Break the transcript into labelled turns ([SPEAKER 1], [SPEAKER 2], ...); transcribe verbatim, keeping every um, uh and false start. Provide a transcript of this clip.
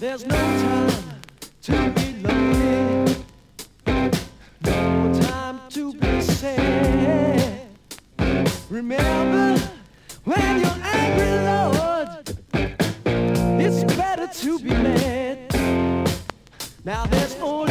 [SPEAKER 1] There's no time to be lonely, no time to be sad. Remember, when you're angry, Lord, it's better to be mad. Now there's no